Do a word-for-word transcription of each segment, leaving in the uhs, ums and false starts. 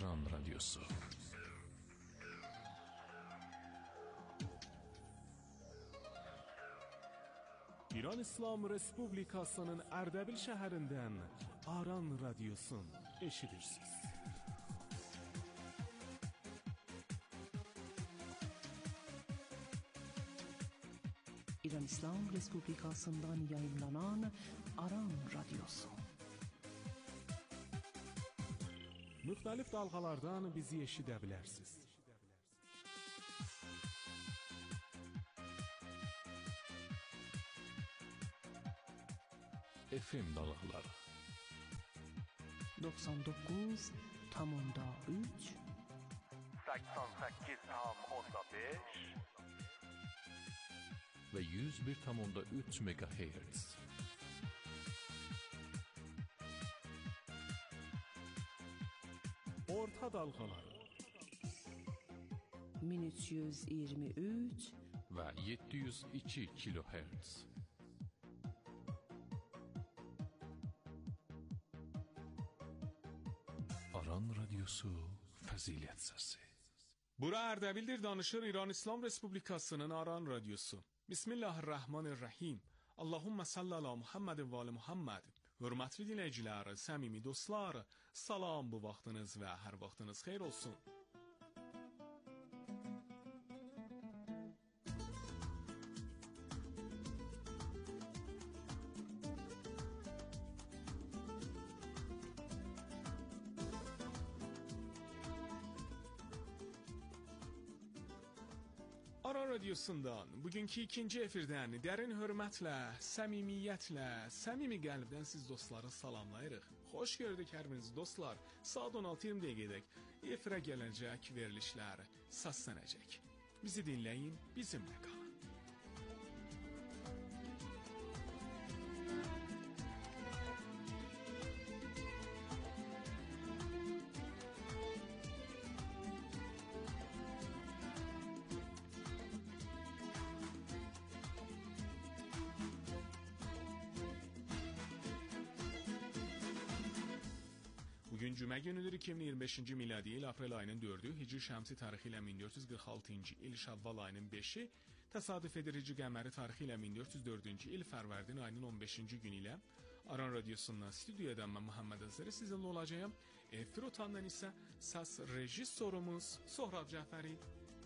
Aran Radyosu. İran İslam Respublikasının Erdebil şəhərindən Aran Radyosun eşidirsiniz. İran İslam Respublikasından yayınlanan Aran Radyosu. Müxtəlif dalğalardan bizi eşidə bilərsiniz. F M dalğaları doksan dokuz nokta üç seksen sekiz nokta beş ve yüz bir nokta üç megahertz. Orta dalğaları min üç yüz iyirmi üç ve yedi yüz iki kilohertz. Aran Radyosu Fəzilət Səsi. Bura Ərdəbildir, danışır İran İslam Respublikasının Aran Radyosu. Bismillahirrahmanirrahim. Allahumma salli ala Muhammed və ali Muhammed. Hörmətli dinləyicilər, səmimi dostlar, salam, bu vaxtınız və hər vaxtınız xeyir olsun. Aran Radyosundan bugünkü ikinci efirdən dərin hörmətlə, səmimiyyətlə, səmimi qəlbdən siz dostları salamlayırıq. Xoş gördük hər birinizi dostlar. Saat on altı iyirmi dəqiqədək efirə gələcək verilişlər səslənəcək. Bizi dinləyin, bizimlə qalın. Bugün cümə günüdür, iki min iyirmi beşinci miladi il aprel ayının dördü, Hicri şəmsi tarixi ilə min dörd yüz qırx altıncı il Şəvval ayının beşi, təsadüf edir Hicri qəməri tarixi ilə min dörd yüz dördüncü il Fərvərdin ayının on beşinci günü ilə Aran Radyosundan stüdiyodan mən Muhammed Əzəri sizinlə olacağım. Efir otandan isə səs rejissorumuz Sohrab Cəfəri.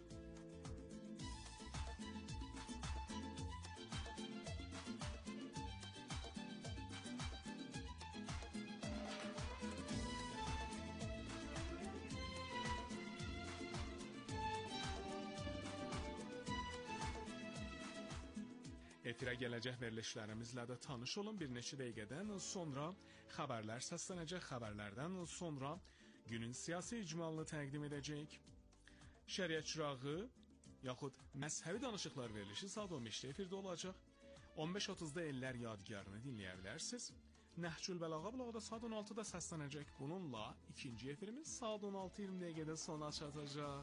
Efirə gələcək verilişlərimizlə də tanış olun. Bir neçə dəqiqədən sonra xəbərlər səslənəcək. Xəbərlərdən sonra günün siyasi icmalını təqdim edəcək. Şəriət çırağı yaxud məzhəbi danışıqlar verilişi saat on beşdə efirdə olacaq. on beş otuzda Ellər Yadigarını dinləyə bilərsiniz. Nəhcül Bəlağa blogda saat on altıda səslənəcək. Bununla ikinci efirimiz saat on altı iyirmi dəqiqədə sona çatacaq.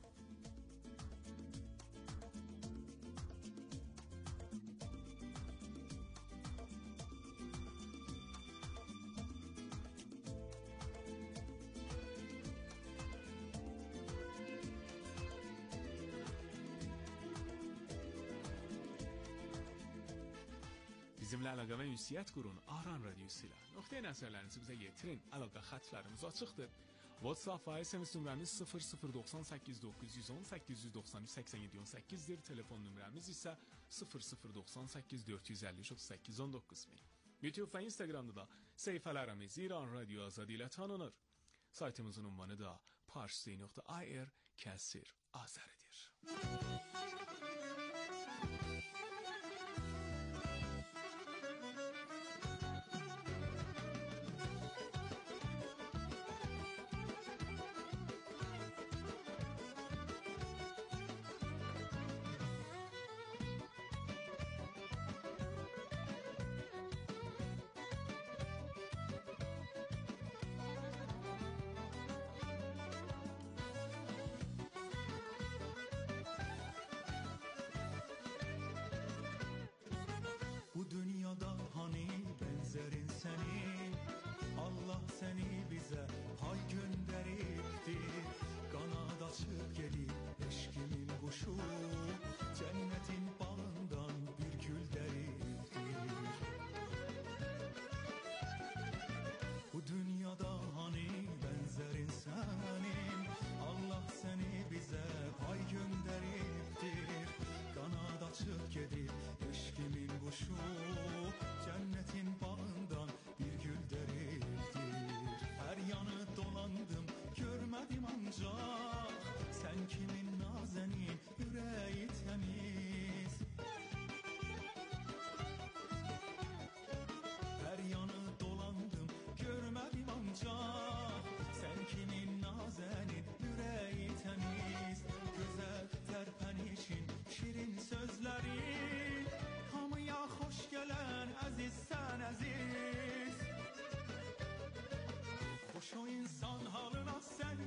Bizimlə əlaqə və ünsiyyət qurun Aran Radyosu ilə. Nöqteyi nəzərlərinizi bizə yetirin. Əlaqə xətlərimiz açıqdır. WhatsApp və S M S nömrəmiz sıfır sıfır doxsan səkkiz doqquz yüz on səkkiz yüz doxsan üç səksən yeddi on səkkizdir. Telefon nömrəmiz isə sıfır sıfır doxsan səkkiz dörd yüz əlli üç otuz səkkiz on doqquz. YouTube və Instagramda da səhifələrimiz İran Radyo Azadi ilə tanınır. Saytımızın ünvanı da parsi nöqtə i r kəsir azəridir.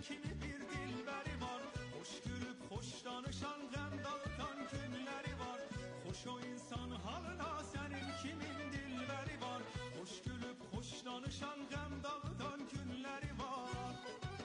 kimi bir dilbəri var. Hoş gülüb hoş danışan, qəm dağıtan günləri var. Hoş o insan halına sənin kimin dilbəri var. Hoş gülüb hoş danışan, qəm dağıtan günləri var.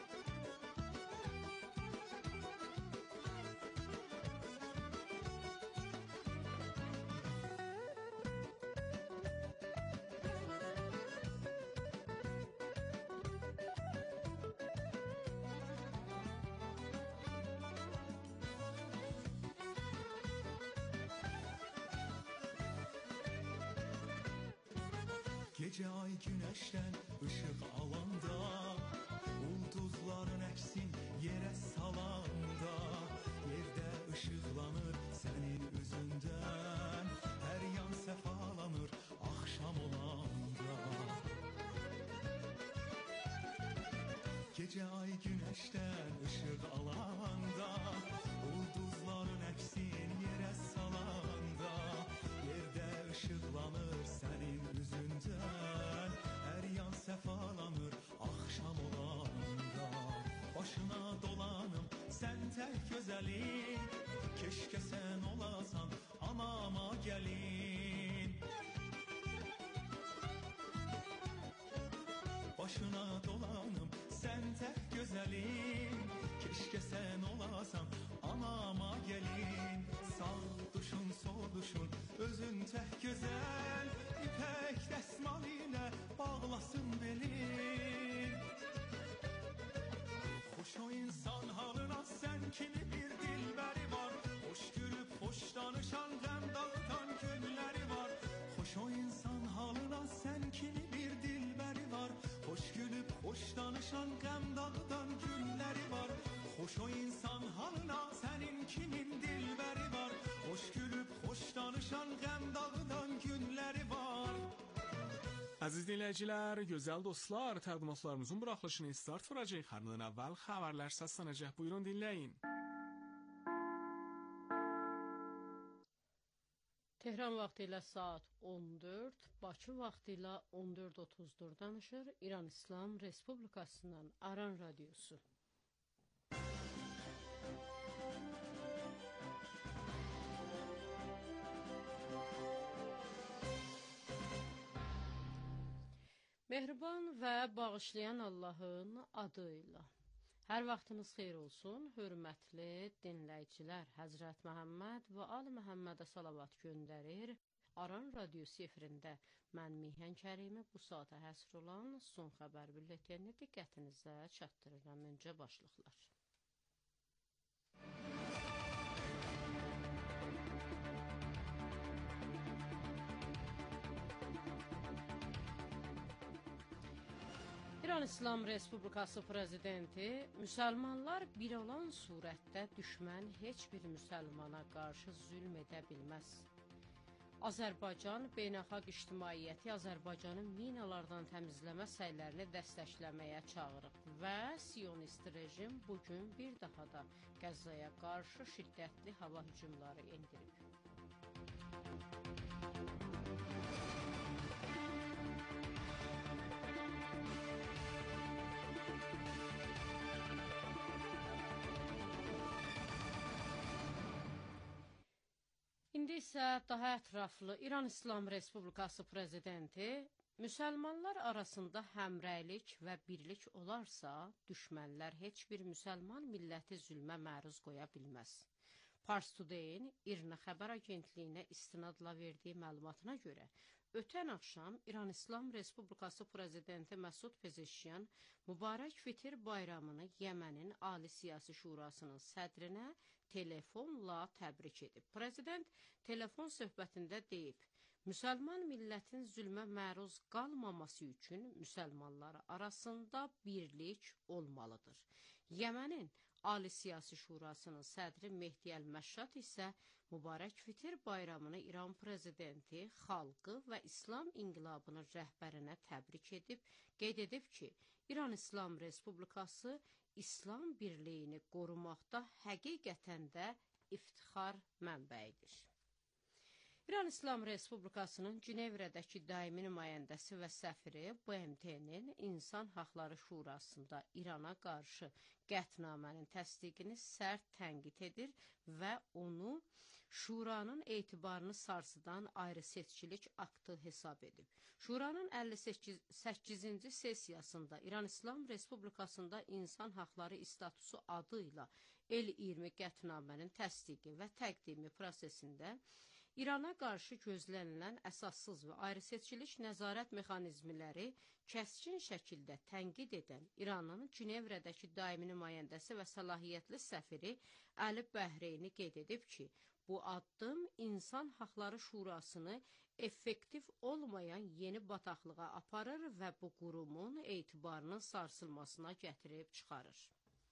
Gece ay güneşten ışık alanda, ulduzların eksin yere salanda, yerde ışıklanır senin üzünden, her yan sefalanır akşam olanda. Gece ay güneşten ışık alanda, ulduzların eksin yere salanda, yerde ışıklanır senin üzünden, her yan sefalanır akşam olanda. Başına dolanım sen tek güzelin, keşke sen olasan anama gelin. Başına dolanım sen tek güzelin, keşke sen olasan anama gelin. Sağ duşun sol duşun özün tek güzel, ipek desmal ile bağlasın belin. Hoş o insan halına sen kimi bir dilbəri var. Hoş gülüb hoş danışan, qəm dağıtan günləri var. Hoş o insan halına sen kimi bir dilbəri var. Hoş gülüb hoş danışan, qəm dağıtan günləri var. Hoş o insan halına senin kimin dilbəri var. Hoş gülüb hoş danışan, qəm dağıtan günləri var. Əziz dinləyicilər, gözəl dostlar, təqdimatlarımızın buraxılışını start vuracaq. Xanımdan əvvəl xəbərlər səslənəcək. Buyurun dinləyin. Tehran vaxtı ilə saat on dörd, Bakı vaxtı ilə on dörd otuz dörd danışır İran İslam Respublikasından Aran Radyosu. Mehriban və bağışlayan Allahın adıyla. Hər vaxtınız xeyir olsun, hörmətli dinləyicilər. Həzrət Məhəmməd və Ali Məhəmmədə salavat göndərir. Aran Radyosu efirində mən Mihən Kərimi bu saata həsr olan son xəbər bülletini diqqətinizə çatdırıram. Öncə başlıqlar. İran İslam Respublikası Prezidenti, müsəlmanlar bir olan surətdə düşmən heç bir müsəlmana qarşı zülm edə bilməz. Azərbaycan beynəlxalq ictimaiyyəti Azərbaycanın minalardan təmizləmə səylərini dəstəkləməyə çağırıb və Siyonist rejim bugün bir daha da Qəzzaya qarşı şiddətli hava hücumları endirib. İndi isə daha ətraflı İran İslam Respublikası Prezidenti, müsəlmanlar arasında həmrəylik və birlik olarsa, düşmənlər heç bir müsəlman milləti zülmə məruz qoya bilməz. Pars Today-in İRNA xəbər agentliyinə istinadla verdiyi məlumatına görə, ötən axşam İran İslam Respublikası Prezidenti Məsud Pezeşkiyan mübarək Fitir bayramını Yəmənin Ali Siyasi Şurasının sədrinə telefonla təbrik edib. Prezident telefon söhbətində deyib, müsəlman millətin zülmə məruz qalmaması üçün müsəlmanlar arasında birlik olmalıdır. Yəmənin Ali Siyasi Şurasının sədri Mehdi Əl-Məşşad isə mübarək Fitir bayramını İran prezidenti, xalqı və İslam inqilabının rəhbərinə təbrik edib, qeyd edib ki, İran İslam Respublikası İslam birliyini qorumaqda həqiqətən də iftixar mənbəyidir. İran İslam Respublikasının Cinevrədəki daimi nümayəndəsi və səfiri B M T-nin İnsan Haqları Şurasında İrana qarşı qətnamənin təsdiqini sərt tənqid edir və onu Şuranın etibarını sarsıdan ayrı-seçkilik aktı hesab edib. Şuranın əlli səkkizinci sessiyasında İran İslam Respublikasında İnsan Haqları statusu adı ilə El iyirmi qətnamənin təsdiqi və təqdimi prosesində İrana qarşı gözlənilən əsassız və ayrı-seçkilik nəzarət mexanizmləri kəskin şəkildə tənqid edən İranın Cinevrədəki daimi nümayəndəsi və səlahiyyətli səfiri Əli Bəhreyni qeyd edib ki, bu addım İnsan Haqları Şurasını effektiv olmayan yeni bataqlığa aparır və bu qurumun etibarının sarsılmasına gətirib çıxarır.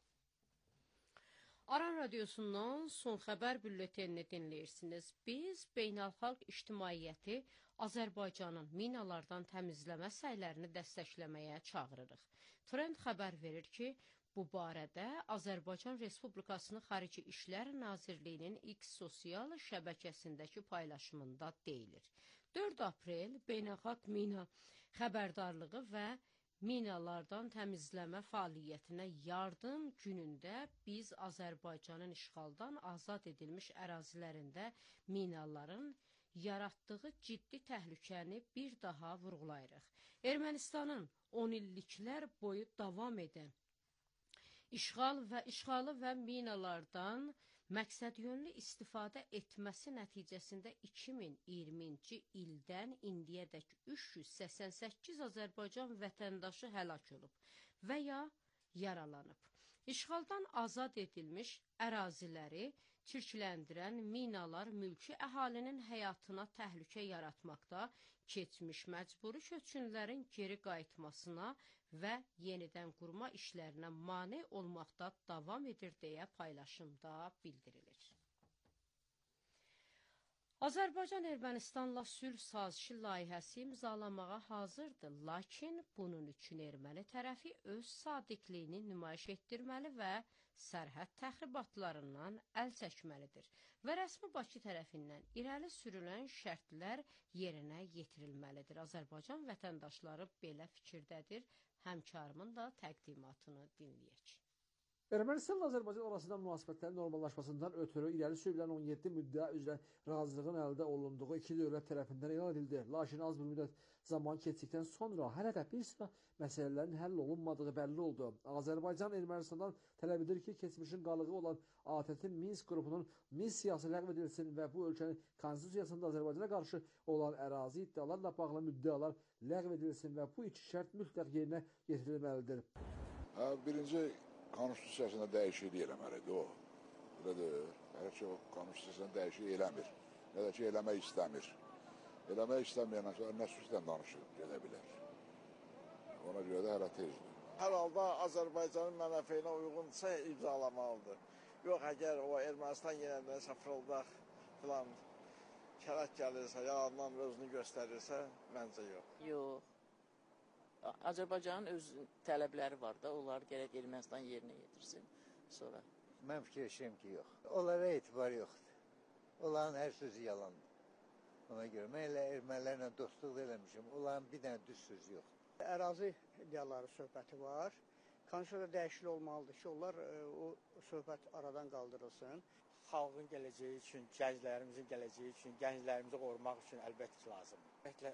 Aran Radiosundan son xəbər bülletenini dinləyirsiniz. Biz beynəlxalq ictimaiyyəti Azərbaycanın minalardan təmizləmə səylərini dəstəkləməyə çağırırıq. Trend xəbər verir ki, bu barədə Azərbaycan Respublikasının Xarici İşlər Nazirliyinin X sosial şəbəkəsindəki paylaşımında deyilir. dörd aprel beynəlxalq mina xəbərdarlığı və minalardan təmizləmə fəaliyyətinə yardım günündə biz Azərbaycanın işğaldan azad edilmiş ərazilərində minaların yaratdığı ciddi təhlükəni bir daha vurğulayırıq. Ermənistanın on illiklər boyu davam edən işğal və işğalı və minalardan məqsədyönlü istifadə etməsi nəticəsində iki min iyirminci ildən indiyədək üç yüz səksən səkkiz Azərbaycan vətəndaşı həlak olub və ya yaralanıb. İşğaldan azad edilmiş əraziləri çirkləndirən minalar mülki əhalinin həyatına təhlükə yaratmaqda, keçmiş məcburi köçkünlərin geri qayıtmasına və yenidən qurma işlərinə mane olmaqda davam edir deyə paylaşımda bildirilir. Azərbaycan Ermənistanla sülh sazişi layihəsi imzalamağa hazırdır, lakin bunun üçün erməni tərəfi öz sadiqliyini nümayiş etdirməli və sərhəd təxribatlarından əl çəkməlidir və rəsmi Bakı tərəfindən irəli sürülən şərtlər yerinə yetirilməlidir. Azərbaycan vətəndaşları belə fikirdədir. Həmkarımın da təqdimatını dinləyək. Ermənistanla Azərbaycan arasında münasibətlərin normallaşmasından ötürü irəli sürülən on yeddi müddəa üzrə razılığın əldə olunduğu iki dövlət tərəfindən elan edildi. Lakin az bir müddət zaman keçdikdən sonra hələ də bir sıra məsələlərin həll olunmadığı bəlli oldu. Azərbaycan Ermənistandan tələb edir ki, keçmişin qalığı olan A T T Minsk qrupunun missiyası ləğv edilsin və bu ölkənin konstitusiyasında Azərbaycana qarşı olan ərazi iddialarla bağlı müddəalar ləğv edilsin və bu iki şərt mütləq yerinə yetirilməlidir. Birinci Konstitusiyasında dəyişiklik eləməlidir o. Belədir. Hər ki, o konstitusiyasında dəyişiklik eləmir. Ya da ki, eləmək istəmir. Eləmək istəməyəndən sonra nə sürətlə danışıb gedə bilər. Ona görə də hələ tezdir. Hər halda Azərbaycanın mənafeyinə uyğunsa imzalamalıdır. Yox, əgər o Ermənistan yenədən fırıldaq filan kərək gəlirsə, yalandan özünü göstərirsə, məncə yox. Yox. Azərbaycanın öz tələbləri var da, onlar gərək Ermənistan yerinə yetirsin sonra. Mən fikirləşirəm ki, yox. Onlara etibar yoxdur. Onların hər sözü yalandır. Ona görə mən elə ermənilərlə dostluq eləmişim. Onların bir dənə düz sözü yoxdur. Ərazi iddiaları söhbəti var. Konstitusiyada dəyişiklik olmalıdır ki, onlar o söhbət aradan qaldırılsın. Xalqın gələcəyi üçün, gənclərimizin gələcəyi üçün, gənclərimizi qorumaq üçün əlbəttə ki, lazımdır.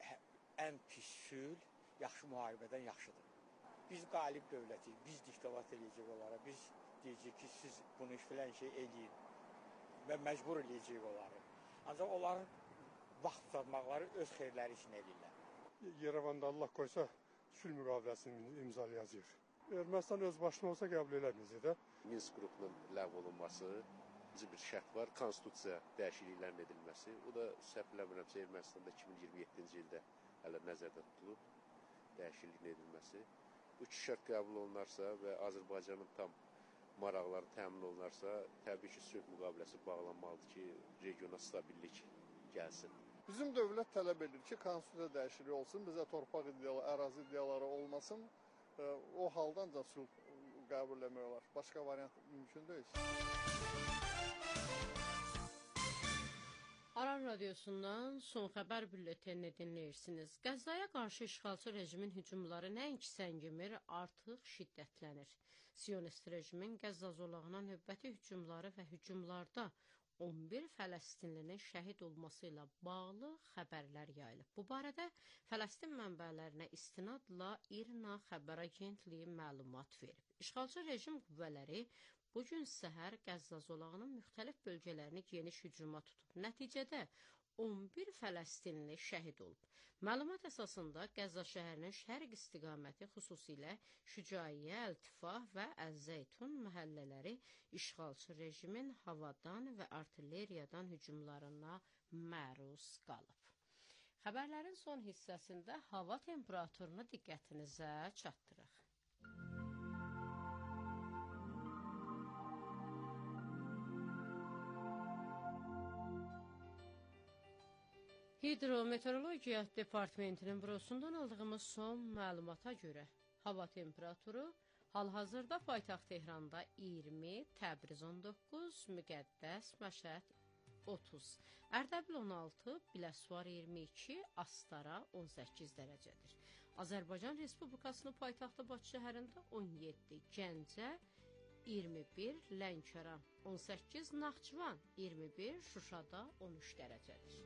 Ən pis sülh yaxşı müharibədən yaxşıdır. Biz qalib dövlətik, biz diktavat eləyəcək onlara, biz deyəcək ki, siz bunu filan şey eləyin və məcbur eləyəcək onları. Ancaq onların vaxt tutmaqları öz xeyirləri üçün eləyirlər. Yerevanda Allah qoysa sülh müqaviləsini imzalayacaq. Ermənistan öz başına olsa qəbul eləməyəcək də. Minsk qrupunun ləğv olunması bir şərt var, konstitusiya dəyişikliklərin edilməsi. O da səhv eləmirəmsə Ermənistanda iki min iyirmi yeddinci ildə hələ nəzərdə tutulub. Dəyişikliyin edilməsi. Bu iki şərt qəbul olunarsa və Azərbaycanın tam maraqları təmin olunarsa, təbii ki, sülh müqaviləsi bağlanmalıdır ki, regiona stabillik gəlsin. Bizim dövlət tələb edir ki, konstitusiya dəyişikliyi olsun, bizə torpaq iddiaları, ərazi iddiaları olmasın. O halda ancaq sülh qəbul etmək olar. Başqa variant mümkün deyil. Aran Radiosu Radiosundan son xəbər bülletenini dinləyirsiniz. Qəzzaya qarşı işğalçı rejimin hücumları nəinki səngimir, artıq şiddətlənir. Siyonist rejimin Qəzza zolağına növbəti hücumları və hücumlarda on bir Fələstinlinin şəhid olması ilə bağlı xəbərlər yayılıb. Bu barədə Fələstin mənbələrinə istinadla İRNA xəbər agentliyi məlumat verib. İşğalçı rejim qüvvələri bu gün səhər Qəzza zolağının müxtəlif bölgələrini geniş hücuma tutub. Nəticədə on bir Fələstinli şəhid olub. Məlumat əsasında Qəzza şəhərinin şərq istiqaməti, xüsusilə Şücaiyyə, Əl-Tifah və Əz-Zeytun məhəllələri işğalçı rejimin havadan və artilleriyadan hücumlarına məruz qalıb. Xəbərlərin son hissəsində hava temperaturunu diqqətinizə çatdırıq. Hidrometeorologiya Departamentinin bürosundan aldığımız son məlumata görə hava temperaturu hal-hazırda paytaxt Tehranda iyirmi, Təbriz on doqquz, Müqəddəs, Məşhəd otuz, Ərdəbil on altı, Biləsuvar iyirmi iki, Astara on səkkiz dərəcədir. Azərbaycan Respublikasının paytaxtı Bakı şəhərində on yeddi, Gəncə iyirmi bir, Lənkəran on səkkiz, Naxçıvan iyirmi bir, Şuşada on üç dərəcədir.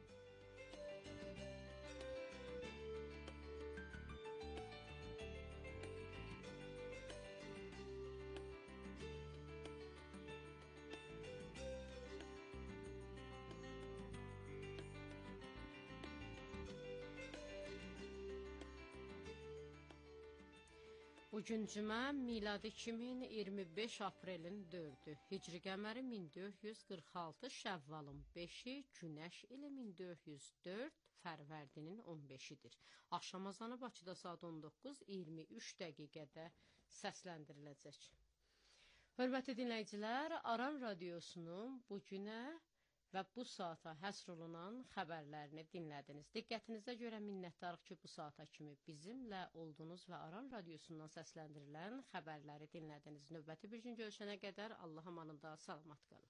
Bugün cümə, miladi iki min iyirmi beş aprelin dördü, hicri qəməri min dörd yüz qırx altı, şəvvalın beşi, günəş ili min dörd yüz dörd, fərvərdinin on beşidir. Axşam azanı Bakıda saat on doqquz iyirmi üç dəqiqədə səsləndiriləcək. Hörmətli dinləyicilər, Aran Radiosunun bugünə və bu saata həsr olunan xəbərlərini dinlədiniz. Diqqətinizə görə minnətdarıq ki, bu saata kimi bizimlə oldunuz və Aran Radiosundan səsləndirilən xəbərləri dinlədiniz. Növbəti bir gün görüşənə qədər Allah amanında salamat qalın.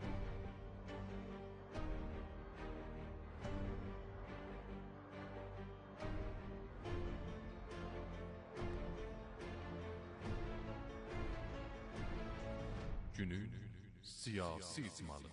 Günün siyasi icmalı.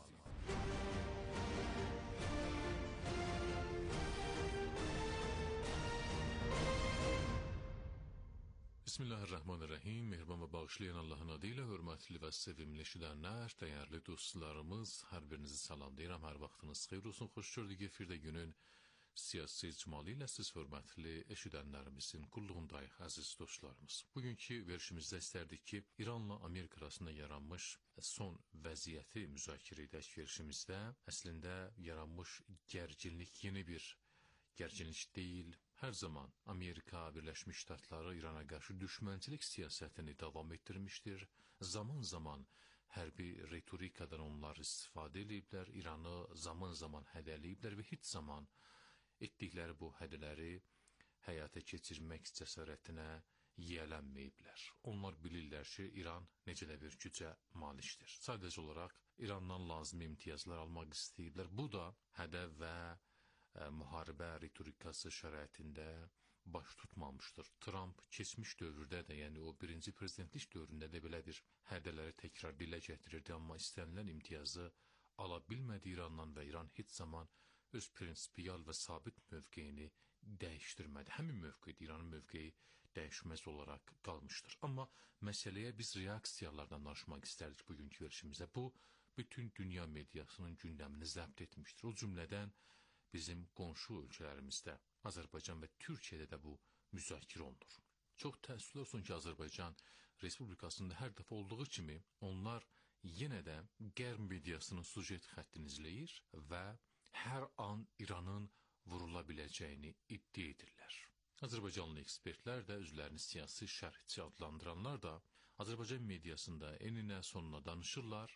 Bismillahirrahmanirrahim. Mehriban və bağışlayan Allahın adı ilə hörmətli və sevimli eşidənlər, dəyərli dostlarımız, hər birinizi salamlayıram. Hər vaxtınız xeyir olsun. Xoş gördük efirdə günün siyasi icmalı ilə siz hörmətli eşidənlərimizin qulluğundayıq, əziz dostlarımız. Bugünkü verişimizdə istərdik ki, İranla Amerika arasında yaranmış son vəziyyəti müzakirə edək verişimizdə. Əslində yaranmış gərginlik yeni bir gərginlik deyil. Hər zaman Amerika Birləşmiş Ştatları İrana qarşı düşmənçilik siyasətini davam etdirmişdir. Zaman zaman hərbi retorikadan onlar istifadə ediblər, İranı zaman zaman hədələyiblər və heç zaman etdikləri bu hədələri həyata keçirmək cəsarətinə yiyələnməyiblər. Onlar bilirlər ki, İran necə də bir gücə malikdir. Sadəcə olaraq İrandan lazımi imtiyazlar almaq istəyiblər. Bu da hədəf və müharibə ritorikası şəraitində baş tutmamışdır. Trump keçmiş dövrdə də, yəni o birinci prezidentlik dövründə də belə bir hədələri təkrar dilə gətirirdi, amma istənilən imtiyazı ala bilmədi İrandan və İran heç zaman öz prinsipial və sabit mövqeyini dəyişdirmədi. Həmin mövqedə İranın mövqeyi dəyişməz olaraq qalmışdır. Amma məsələyə biz reaksiyalardan danışmaq istərdik bugünkü verişimizdə. Bu, bütün dünya mediasının gündəmini zəbt etmişdir. O cümlədən bizim qonşu ölkələrimizdə, Azərbaycan və Türkiyədə də bu müzakirə olunur. Çox təəssüflər olsun ki, Azərbaycan Respublikasında hər dəfə olduğu kimi onlar yenə də qərb mediasının sujet xəttini izləyir və hər an İranın vurula biləcəyini iddia edirlər. Azərbaycanlı ekspertlər də, özlərini siyasi şərhçi adlandıranlar da Azərbaycan mediasında eninə sonuna danışırlar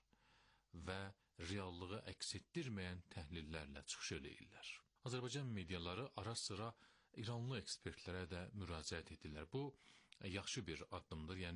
və reallığı əks etdirməyən təhlillərlə çıxış eləyirlər. Azərbaycan mediaları ara sıra İranlı ekspertlərə də müraciət edirlər. Bu, yaxşı bir addımdır. Yəni,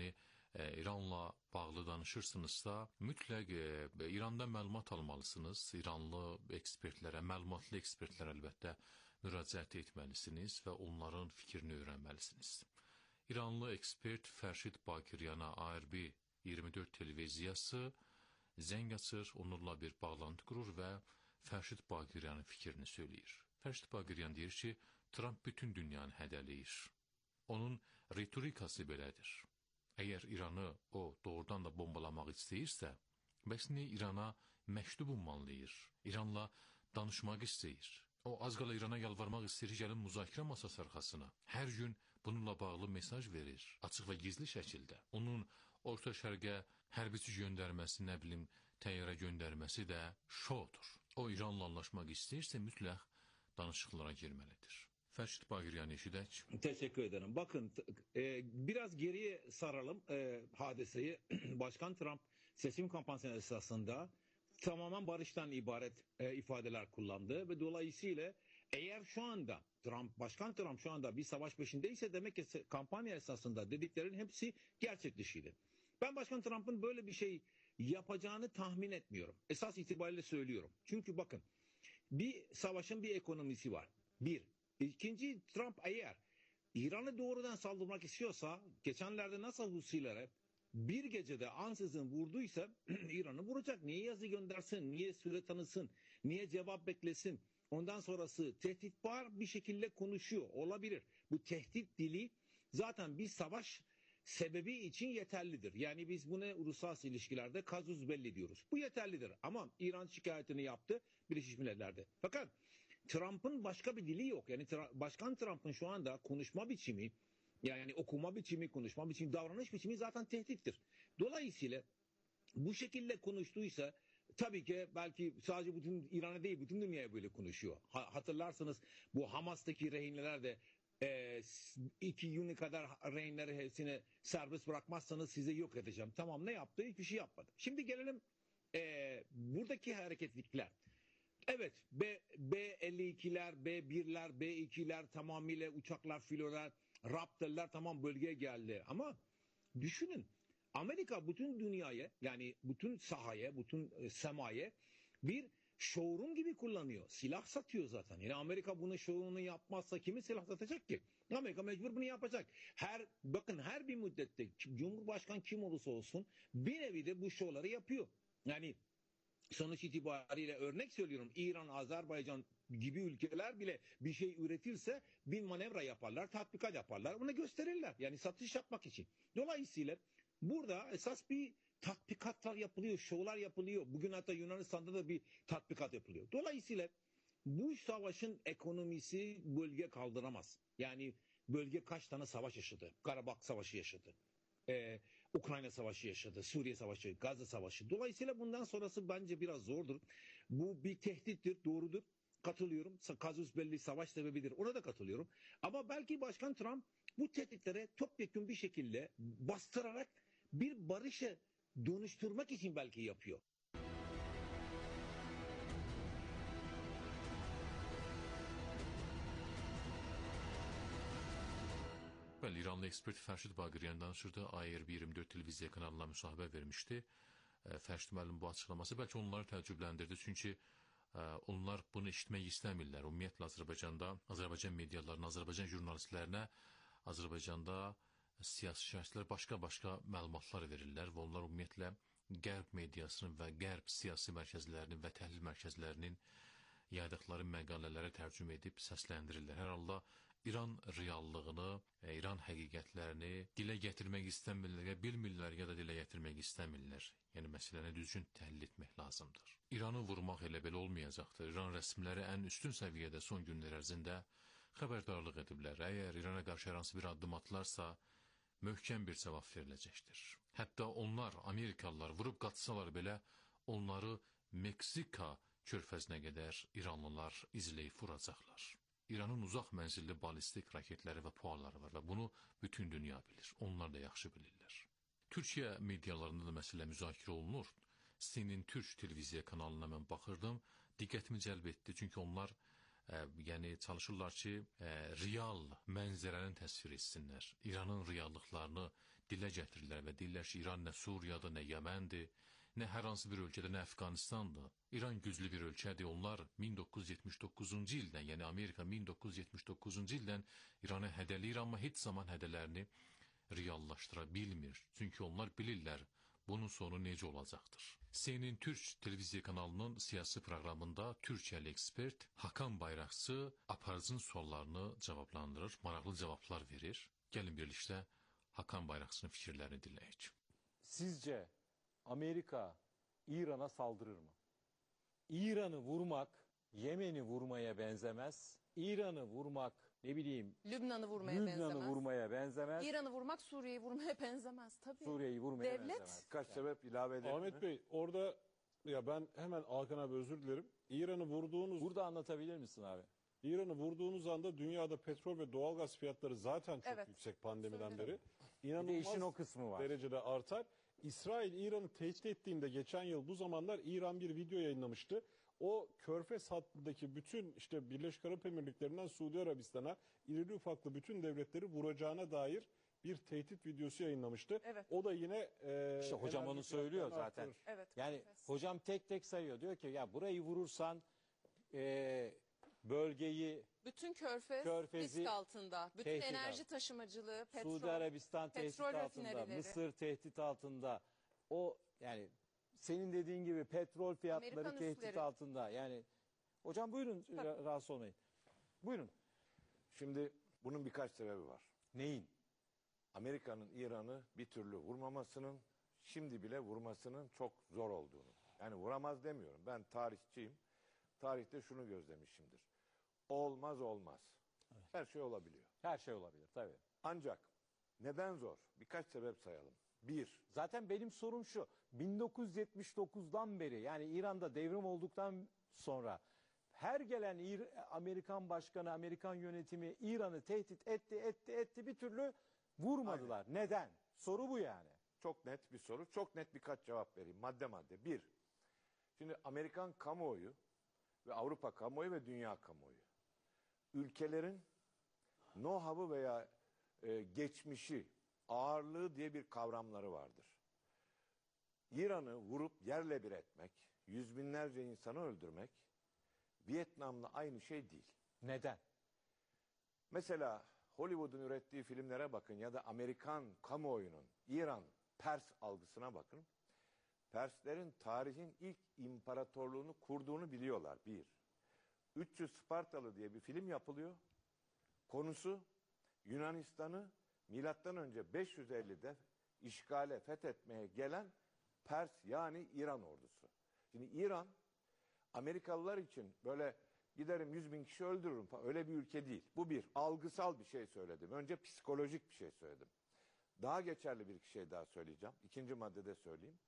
e, İranla bağlı danışırsınızsa, mütləq e, İrandan məlumat almalısınız. İranlı ekspertlərə, məlumatlı ekspertlərə əlbəttə müraciət etməlisiniz və onların fikrini öyrənməlisiniz. İranlı ekspert Fərşid Baqiryana A R B iyirmi dörd televiziyası zəng açır, onunla bir bağlantı qurur və Fərşid Baqiryanın fikrini söyləyir. Fərşid Baqiryan deyir ki, Trump bütün dünyanı hədələyir. Onun retorikası belədir. Əgər İranı o doğrudan da bombalamaq istəyirsə, bəs niyə İrana məktub ünvanlayır? İranla danışmaq istəyir. O az qala İrana yalvarmaq istəyir, gəlin müzakirə masası arxasına. Hər gün bununla bağlı mesaj verir, açıq və gizli şəkildə. Onun Orta Şərqə hərbiçi göndərməsi, nə bilim, təyyarə göndərməsi də şoudur. O İranla anlaşmaq istəyirsə mütləq danışıqlara girməlidir. Fərşid Baqiryan'ı eşidək. Teşekkür ederim. Bakın e, biraz geriye saralım e, hadiseyi. Başkan Trump seçim kampanyası esasında tamamen barıştan ibaret e, ifadeler kullandı ve dolayısıyla eğer şu anda Trump, Başkan Trump şu anda bir savaş peşindeyse demek ki kampanya esasında dediklerin hepsi gerçek dışıydı. Ben Başkan Trump'ın böyle bir şey yapacağını tahmin etmiyorum. Esas itibariyle söylüyorum. Çünkü bakın bir savaşın bir ekonomisi var. Bir. İkinci, Trump eğer İran'ı doğrudan saldırmak istiyorsa, geçenlerde nasıl Husilere bir gecede ansızın vurduysa İran'ı vuracak. Niye yazı göndersin, niye süre tanısın, niye cevap beklesin? Ondan sonrası tehditbar bir şekilde konuşuyor olabilir. Bu tehdit dili zaten bir savaş sebebi için yeterlidir. Yani biz buna uluslararası ilişkilerde kazus belli diyoruz. Bu yeterlidir ama İran şikayetini yaptı Birleşmiş Milletler'de. Fakat Trump'ın başka bir dili yok. Yani Başkan Trump'ın şu anda konuşma biçimi, yani okuma biçimi, konuşma biçimi, davranış biçimi zaten tehdittir. Dolayısıyla bu şekilde konuştuysa tabii ki belki sadece bütün İran'a değil bütün dünyaya böyle konuşuyor. Ha, hatırlarsanız bu Hamas'taki rehinler de e, iki gün kadar rehinleri hepsini serbest bırakmazsanız size yok edeceğim. Tamam, ne yaptı? Hiçbir şey yapmadı. Şimdi gelelim e, buradaki hareketlikler. Evet, B, B elli ikiler, B birler, B ikiler tamamıyla uçaklar, filolar, Raptor'lar tamam bölgeye geldi. Ama düşünün, Amerika bütün dünyaya, yani bütün sahaya, bütün e, semaya bir showroom gibi kullanıyor. Silah satıyor zaten. Yani Amerika bunu showroom'unu yapmazsa kimi silah satacak ki? Amerika mecbur bunu yapacak. Her bakın her bir müddette Cumhurbaşkanı kim olursa olsun bir nevi de bu şovları yapıyor. Yani sonuç itibariyle örnek söylüyorum, İran, Azerbaycan gibi ülkeler bile bir şey üretirse bir manevra yaparlar, tatbikat yaparlar, bunu gösterirler. Yani satış yapmak için. Dolayısıyla burada esas bir tatbikatlar yapılıyor, şovlar yapılıyor. Bugün hatta Yunanistan'da da bir tatbikat yapılıyor. Dolayısıyla bu savaşın ekonomisi bölge kaldıramaz. Yani bölge kaç tane savaş yaşadı? Karabağ Savaşı yaşadı. Ee, Ukrayna Savaşı yaşadı, Suriye Savaşı, Gazze Savaşı. Dolayısıyla bundan sonrası bence biraz zordur. Bu bir tehdittir, doğrudur. Katılıyorum. Kazus belli savaş sebebidir. Ona da katılıyorum. Ama belki Başkan Trump bu tehditlere topyekun bir şekilde bastırarak bir barışa dönüştürmek için belki yapıyor. Bəli, İranlı ekspert Fərşid Baqiryan danışırdı. A R B iyirmi dörd televiziya kanalına müsahibə vermişdi. Fərşid müəllim bu açıqlaması bəlkə onları təəccübləndirdi. Çünki onlar bunu eşitmək istəmirlər. Ümumiyyətlə Azərbaycanda, Azərbaycan medialarına, Azərbaycan jurnalistlərinə Azərbaycanda siyasi şəxslər başqa-başqa məlumatlar verirlər və onlar ümumiyyətlə Qərb mediasının və Qərb siyasi mərkəzlərinin və təhlil mərkəzlərinin yaydıqları məqalələri tərcümə edib səsləndirirlər. Hər halda İran reallığını, İran həqiqətlərini dilə gətirmək istəmirlər, ya bilmirlər, ya da dilə gətirmək istəmirlər. Yəni məsələni düzgün təhlil etmək lazımdır. İranı vurmaq elə belə olmayacaqdır. İran rəsmiləri ən üstün səviyyədə son günlər ərzində xəbərdarlıq ediblər. Əgər İrana qarşı hər hansı bir addım atılarsa, möhkəm bir cavab veriləcəkdir. Hətta onlar, Amerikalılar vurub qaçsalar belə, onları Meksika körfəzinə qədər İranlılar izləyib vuracaqlar. İranın uzaq mənzilli balistik raketləri və pualları var və bunu bütün dünya bilir. Onlar da yaxşı bilirlər. Türkiyə medialarında da məsələ müzakirə olunur. C N N Türk televiziya kanalına mən baxırdım. Diqqətimi cəlb etdi. Çünki onlar e, yəni çalışırlar ki, e, real mənzərəni təsvir etsinlər. İranın reallıqlarını dilə gətirirlər və deyirlər ki, İran nə Suriyadır, nə Yəməndir, nə hər hansı bir ölkədə, nə Əfqanistandır. İran güclü bir ölkədir. Onlar min doqquz yüz yetmiş doqquzuncu ildən, yəni Amerika min doqquz yüz yetmiş doqquzuncu ildən İranı hədələyir, amma heç zaman hədələrini reallaşdıra bilmir. Çünki onlar bilirlər, bunun sonu necə olacaqdır. C N N Türk televiziya kanalının siyasi proqramında Türkiyəli ekspert Hakan Bayraqçı aparıcının suallarını cavablandırır, maraqlı cavablar verir. Gəlin birlikdə Hakan Bayraqçının fikirlərini dinləyək. Sizce Amerika İran'a saldırır mı? İran'ı vurmak Yemen'i vurmaya benzemez. İran'ı vurmak ne bileyim Lübnan'ı vurmaya Lübnan'ı benzemez. vurmaya benzemez. İran'ı vurmak Suriye'yi vurmaya benzemez tabii. Suriye'yi vurmaya Devlet. benzemez. Kaç sebep ilave edelim Ahmet mi? Bey orada ya ben hemen Hakan abi özür dilerim. İran'ı vurduğunuz Burada anlatabilir misin abi? İran'ı vurduğunuz anda dünyada petrol ve doğalgaz fiyatları zaten çok Evet. yüksek pandemiden Söyledim. beri. Bir de işin o İnanılmaz kısmı var. derecede artar. İsrail İran'ı tehdit ettiğinde geçen yıl bu zamanlar İran bir video yayınlamıştı. O Körfez hattındaki bütün işte Birleşik Arap Emirlikleri'nden Suudi Arabistan'a irili ufaklı bütün devletleri vuracağına dair bir tehdit videosu yayınlamıştı. Evet. O da yine e, İşte hocam enerji onu söylüyor fiyatlarını zaten. arttırır. Evet. Yani Körfez. hocam tek tek sayıyor. Diyor ki ya burayı vurursan e, bölgeyi Bütün körfez Körfezi risk altında. Bütün tehdit enerji altında. taşımacılığı, petrol, Suudi Arabistan tehdit petrol altında, rafinerileri. Mısır tehdit altında. O yani senin dediğin gibi petrol fiyatları Amerikan tehdit üsleri. altında. Yani hocam buyurun ra- rahatsız olmayın. Buyurun. Şimdi bunun birkaç sebebi var. Neyin? Amerika'nın İran'ı bir türlü vurmamasının, şimdi bile vurmasının çok zor olduğunu. Yani vuramaz demiyorum. Ben tarihçiyim. Tarihte şunu gözlemişimdir. Olmaz olmaz. Her şey olabiliyor. Her şey olabilir tabii. Ancak neden zor? Birkaç sebep sayalım. Bir, Zaten benim sorum şu. bin dokuz yüz yetmiş dokuzdan beri yani İran'da devrim olduktan sonra her gelen İr- Amerikan başkanı, Amerikan yönetimi İran'ı tehdit etti, etti, etti bir türlü vurmadılar. Neden? Soru bu yani. çok net bir soru. Çok net birkaç cevap vereyim. Madde madde. Bir, şimdi Amerikan kamuoyu ve Avrupa kamuoyu ve dünya kamuoyu. Ülkelerin know-how'ı veya e, geçmişi, ağırlığı diye bir kavramları vardır. İran'ı vurup yerle bir etmek, yüz binlerce insanı öldürmek, Vietnam'la aynı şey değil. Neden? Mesela Hollywood'un ürettiği filmlere bakın ya da Amerikan kamuoyunun İran, Pers algısına bakın. Perslerin tarihin ilk imparatorluğunu kurduğunu biliyorlar. Bir. üç yüz Spartalı diye bir film yapılıyor. Konusu Yunanistan'ı milattan önce beş yüz ellide işgale, fethetmeye gelen Pers yani İran ordusu. Şimdi İran Amerikalılar için böyle giderim yüz bin kişi öldürürüm falan öyle bir ülke değil. Bu bir algısal bir şey söyledim. Önce psikolojik bir şey söyledim. Daha geçerli bir şey daha söyleyeceğim. İkinci maddede söyleyeyim.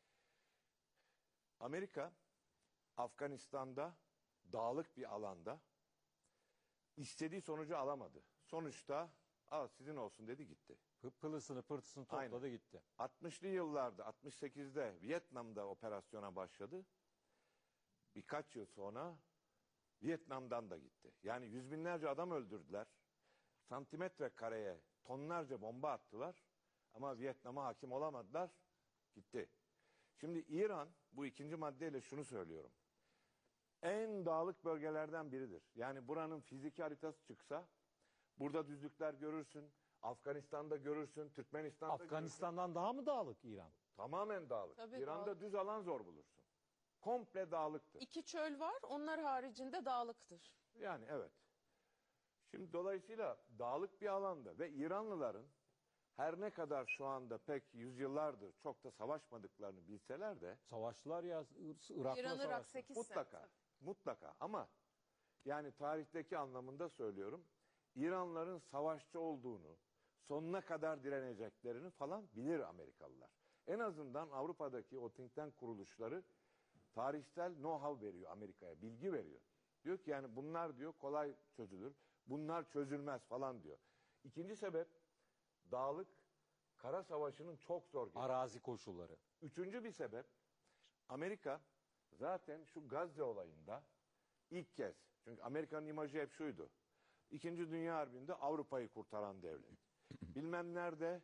Amerika Afganistan'da dağlık bir alanda istediği sonucu alamadı. Sonuçta al sizin olsun dedi gitti. P- Pılısını pırtısını topladı Aynen. gitti. altmışlı yıllarda altmış sekizde Vietnam'da operasyona başladı. Birkaç yıl sonra Vietnam'dan da gitti. Yani yüz binlerce adam öldürdüler. Santimetre kareye tonlarca bomba attılar. Ama Vietnam'a hakim olamadılar. Gitti. Şimdi İran bu ikinci maddeyle şunu söylüyorum. En dağlık bölgelerden biridir. Yani buranın fiziki haritası çıksa burada düzlükler görürsün. Afganistan'da görürsün. Türkmenistan'da Afganistan'dan daha mı dağlık İran? görürsün. Tamamen dağlık. Tabii, İran'da dağlık. düz alan zor bulursun. Komple dağlıktır. İki çöl var, onlar haricinde dağlıktır. Yani evet. Şimdi dolayısıyla dağlık bir alanda ve İranlıların her ne kadar şu anda pek yüzyıllardır çok da savaşmadıklarını bilseler de Savaştılar ya Irak'la İran, Irak savaştılar. sekiz sene. mutlaka mutlaka ama yani tarihteki anlamında söylüyorum İranlıların savaşçı olduğunu sonuna kadar direneceklerini falan bilir Amerikalılar. En azından Avrupa'daki o think tank kuruluşları tarihsel know-how veriyor Amerika'ya, bilgi veriyor. Diyor ki yani bunlar diyor kolay çözülür, bunlar çözülmez falan diyor. İkinci sebep dağlık kara savaşının çok zor geçtiği. Arazi koşulları. Üçüncü bir sebep Amerika zaten şu Gazze olayında ilk kez çünkü Amerika'nın imajı hep şuydu. İkinci Dünya Harbi'nde Avrupa'yı kurtaran devlet. Bilmem nerede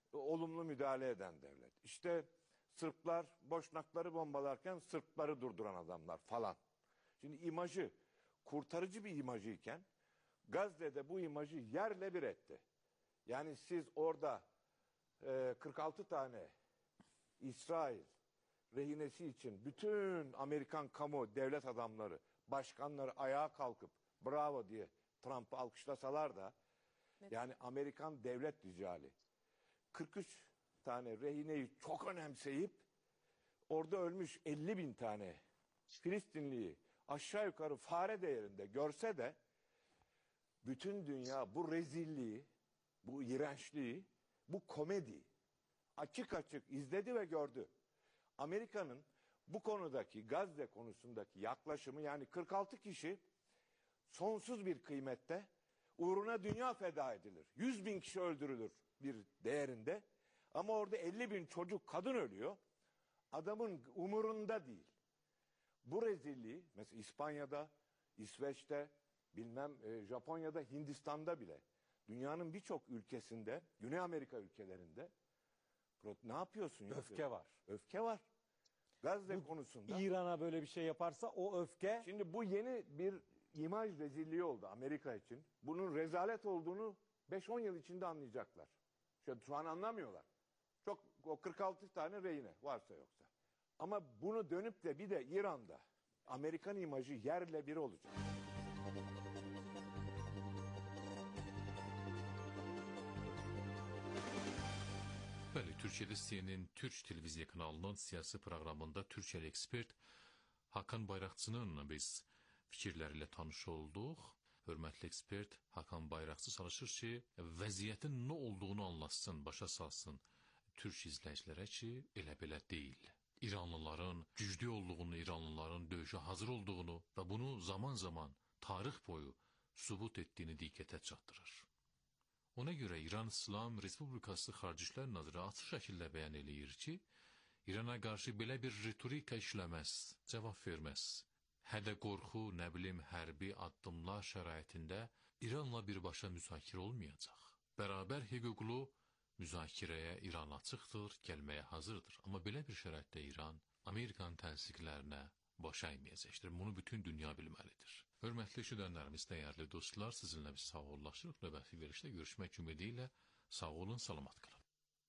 olumlu müdahale eden devlet. İşte Sırplar Boşnakları bombalarken Sırpları durduran adamlar falan. Şimdi imajı kurtarıcı bir imajıyken Gazze'de bu imajı yerle bir etti. Yani siz orada e, kırk altı tane İsrail rehinesi için bütün Amerikan kamu devlet adamları, başkanları ayağa kalkıp bravo diye Trump'ı alkışlasalar da evet. Yani Amerikan devlet ricali kırk üç tane rehineyi çok önemseyip orada ölmüş elli bin tane Filistinliyi aşağı yukarı fare değerinde görse de bütün dünya bu rezilliği, bu iğrençliği, bu komedi açık açık izledi ve gördü. Amerika'nın bu konudaki Gazze konusundaki yaklaşımı, yani kırk altı kişi sonsuz bir kıymette uğruna dünya feda edilir. yüz bin kişi öldürülür bir değerinde ama orada elli bin çocuk kadın ölüyor. Adamın umurunda değil. Bu rezilliği mesela İspanya'da, İsveç'te, bilmem e, Japonya'da, Hindistan'da bile, dünyanın birçok ülkesinde, Güney Amerika ülkelerinde ne yapıyorsun? Öfke ya? var. Öfke var. Gazze bu, konusunda. İran'a böyle bir şey yaparsa o öfke. Şimdi bu yeni bir imaj rezilliği oldu Amerika için. Bunun rezalet olduğunu beş on yıl içinde anlayacaklar. Şu, şu an anlamıyorlar. Çok o kırk altı tane rehine varsa yoksa. Ama bunu dönüp de bir de İran'da Amerikan imajı yerle bir olacak. Bəli, Türkiye'de C N N Türk televizyon kanalının siyasi programında Türkçeli ekspert Hakan Bayraqçının biz fikirləriyle tanış olduq. Hörmətli ekspert Hakan Bayraqçı çalışır ki, vəziyyətin ne olduğunu anlatsın, başa salsın Türk izləyicilərə ki, elə belə deyil. İranlıların güclü olduğunu, İranlıların döyüşe hazır olduğunu ve bunu zaman zaman tarih boyu subut ettiğini diqqətə çatdırır. Ona göre İran İslam Respublikası Xarici İşlər Naziri açıq şəkildə bəyan eləyir ki, İrana qarşı belə bir ritorika işləməz, cavab verməz. Hədə qorxu, nə bilim, hərbi addımlar şəraitində İranla birbaşa müzakirə olmayacaq. Bərabər hüquqlu müzakirəyə İran açıqdır, gəlməyə hazırdır. Amma belə bir şəraitdə İran Amerikan təzyiqlərinə baş əyməyəcəkdir. Bunu bütün dünya bilməlidir. Hörmətli eşidənlərimiz, dəyərli dostlar, sizinlə biz sağollaşırıq. Növbəti verişdə görüşmək ümidiyle sağ olun, salamat qalın.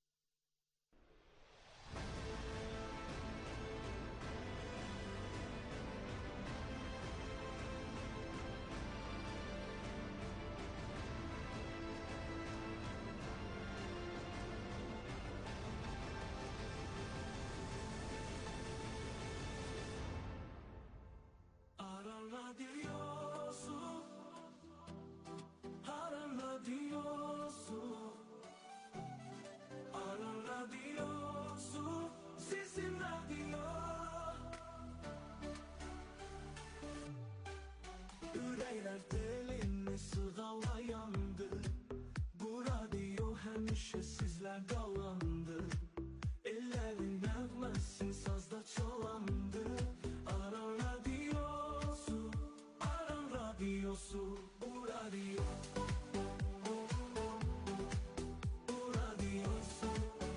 Yürekler telini sığalayandı. Bu radyo həmişə sizlər qalandı. Ellərin nəğməsin sazda çalandı. Aran radyosu, Aran radyosu, bu radyo. Bu radyosu.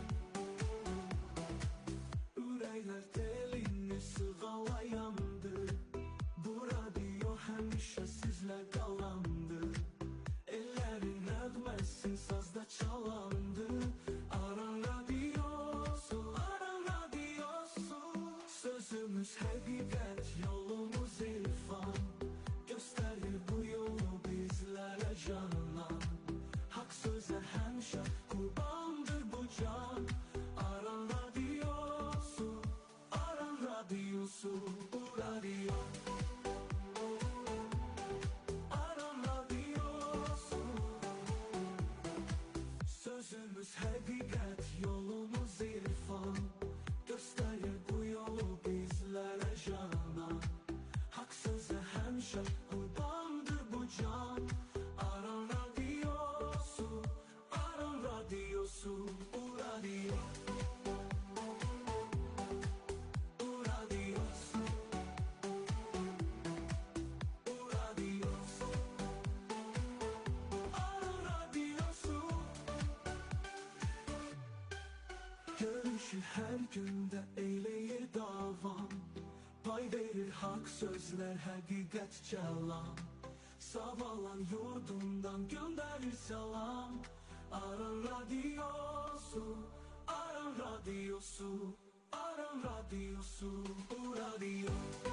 Yürekler telini sığalayandı. Bu radyo həmişə sizlər qalandı. Ellərin nəğməsin sazda çalandı. Aran radyosu, Aran radyosu. Sözümüz həqiqət, yolumuz irfan. Göstərir bu yolu bizlərə canan. Haqq sözə həmişə qurbandır bu can. Aran radyosu, Aran radyosu, bu radyo. Sözümüz həqiqət, yolumuz irfan. Göstərir bu yolu bizlərə ki her günde eyleyir davam. Pay verir hak sözler hakikat çalan. Savalan yurdundan gönderir selam. Aran radyosu, Aran radyosu, Aran radyosu, bu radyo.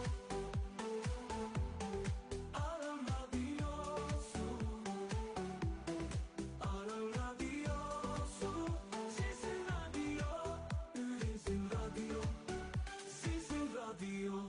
Aran radyosu, Aran radyosu, sizin radyo, bizim radyo, sizin radyo.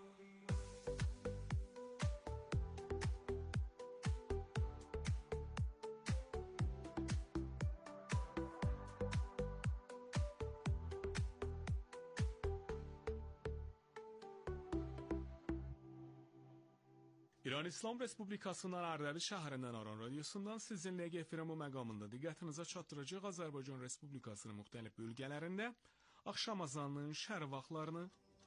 İran İslam Respublikasının Ərdəbil şəhərindən Aran radiosundan sizinlə efirəm məqamında diqqətinizə çatdıracaq Azərbaycan Respublikasının müxtəlif bölgələrində axşam azanının şəhər vaxtlarını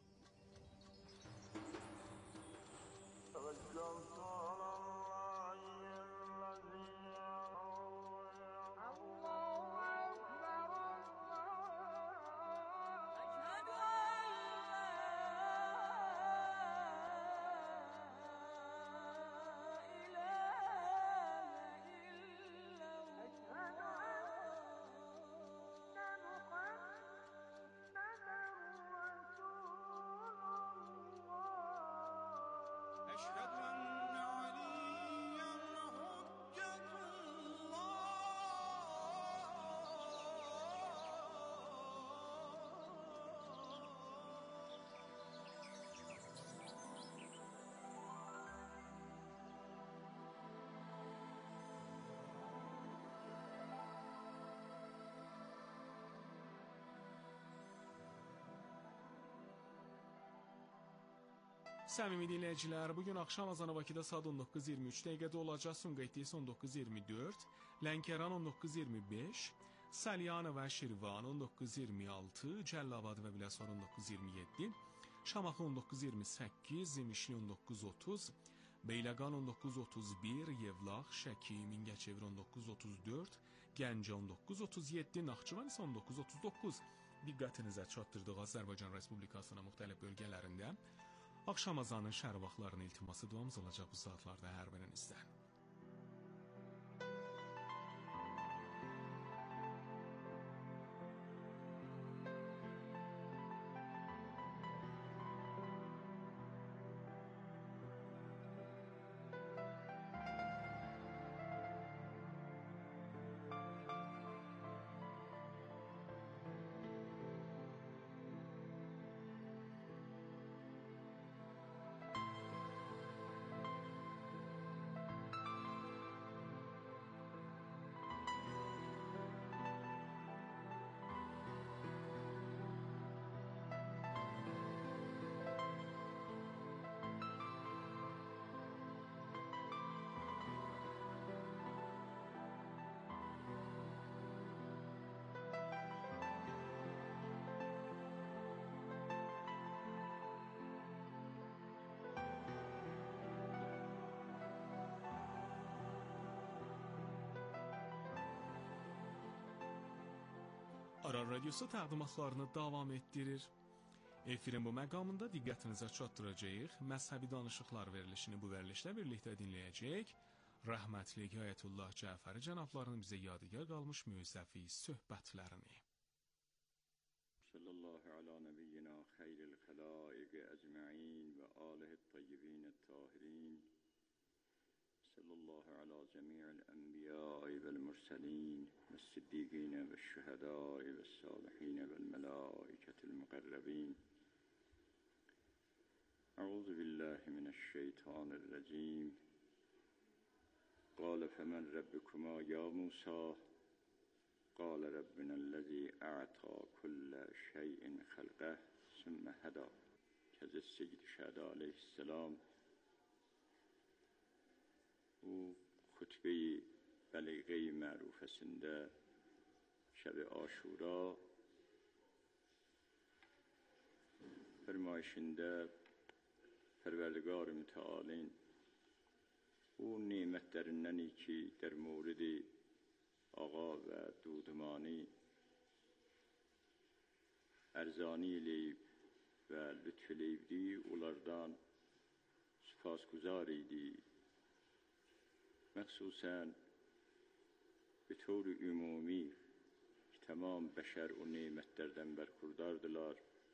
Səmimi dinləyicilər, bugün axşam azanı Bakıda saat on doqquz iyirmi üç dəqiqədə olacaq, Sumqayıt on doqquz iyirmi dörd, Lənkəran on doqquz iyirmi beş, Salyanı və Şirvan on doqquz iyirmi altı, Cəlilabad və Biləsuvar on doqquz iyirmi yeddi, Şamaxı on doqquz iyirmi səkkiz, Zimişli on doqquz otuz, Beyləqan on doqquz otuz bir, Yevlax, Şəki, Mingəçevir on doqquz otuz dörd, Gəncə on doqquz otuz yeddi, Naxçıvan isə on doqquz otuz doqquz. Diqqətinizə çatdırdıq Azərbaycan Respublikasının müxtəlif bölgələrində axşam azanın şəhər vaxtlarının iltiması davamız olacaq bu saatlarda hər birinizdən. Aran Radyosu təqdimatlarını davam etdirir. Efirin bu məqamında diqqətinizə çatdıracağıq. Məzhəbi danışıqlar verilişini bu verilişlə birlikdə dinləyəcəyik. Rəhmətli Ayətullah Cəfəri cənablarının bizə yadigar qalmış müəzzəfi söhbətlərini. Sallallahu ala nəbiyyina xeyril xəlaiq əcməin və alihi tayyibin tahirin. Sallallahu ala cəmi'il ənbiya'i vəl mürsəlin və siddiqinə və şühədai və salihinə vəl mələikətil müqərrəbin. Əuzu billahi minəşşeytanirrəcim. قال فمن ربكما يا موسى قال ربنا الذي أعطى كل شيء خلقه ثم هدى Hazreti Seyyid-i Şəhada aleyhisselam bu xutbe-i bəliğe-i mərufəsində şəb-i Aşura fərmayişində Pərverdigar-ı Mütealin bu nimətlərindən ki, در مورد آقا و دودمانی ərzani eləyib və lütf eləyibdi, onlardan süpasguzar idi. Məxsusən به طور ümumi ki, tamam bəşər o nemətlərdən bərxurdardılar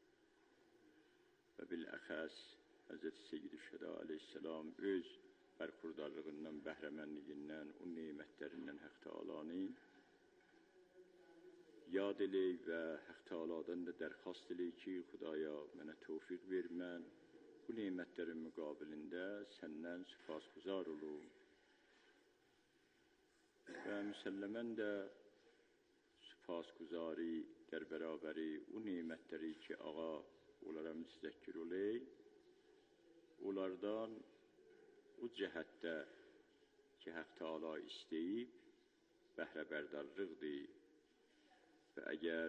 və biləxəs Həzrəti Seyyid-i Şühəda aleyhisselam öz bərxurdarlığından, bəhrəmənliyindən, o nemətlərindən Haqq Teala'nın yad eləyib və Haqq Teala'dan da dərxast eləyib ki, Xudaya mənə tövfiq ver, mən bu nemətlərin müqabilində səndən süpasguzar olum. Və müsəlləmən də süpasguzari در برابری o nemətləri ki, ağa onlara mütəzəkkir olay, onlardan o cəhətdə ki, Haqq Teala istəyib, bəhrəbərdarlıqdır. Və əgər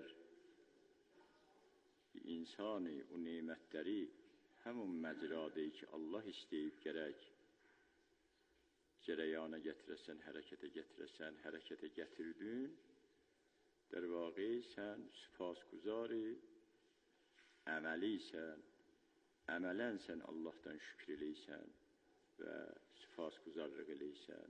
insani o nemətləri həmin məcradır ki, Allah istəyib gərək cərəyana gətirəsən, hərəkətə gətirəsən, hərəkətə gətirdin, در واقع sən süpasguzari əməliysən, əmələn sən Allahdan şükür eləysən və süpasguzarlıq eləysən.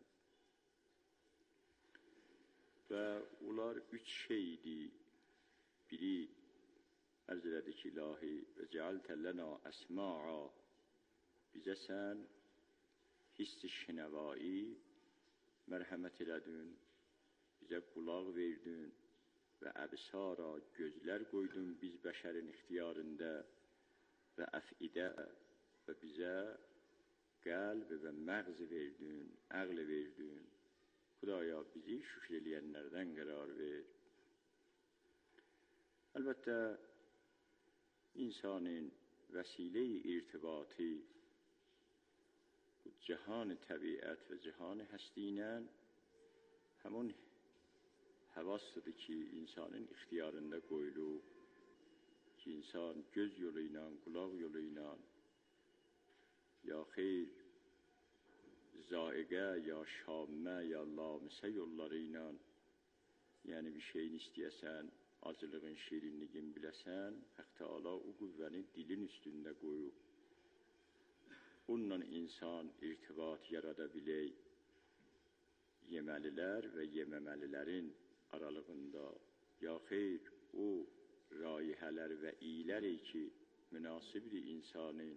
Və onlar üç şeydir. Biri, ərz elədi ki, ilahi və cəaltə lənə əsma'a, bizə sən hiss-i şinəvai mərhəmət elədin, bizə qulaq verdin və əbsara gözlər qoydun biz bəşərin ixtiyarında və əfidə və bizə qəlb və məğz verdin, əql verdin. Xudaya bizi şükür eləyənlərdən qərar ver. Əlbəttə, insanın vəsilə-i irtibatı bu cihan-ı təbiət və cihan-ı həsti ilə həmin həvasıdır ki, insanın ixtiyarında qoyulub ki, insan göz yolu ilə, qulaq yolu ilə ya xeyr, zaiqə, ya şammə, ya lamisə yolları ilə, yəni bir şeyin istəyəsən, acılığın, şirinliğin biləsən, Haqq Teala o qüvvəni dilin üstündə qoyub. Onunla insan irtibat yarada bilək, yeməlilər və yeməməlilərin aralığında, ya xeyr, o raihələr və iyləri ki, münasibdir insanın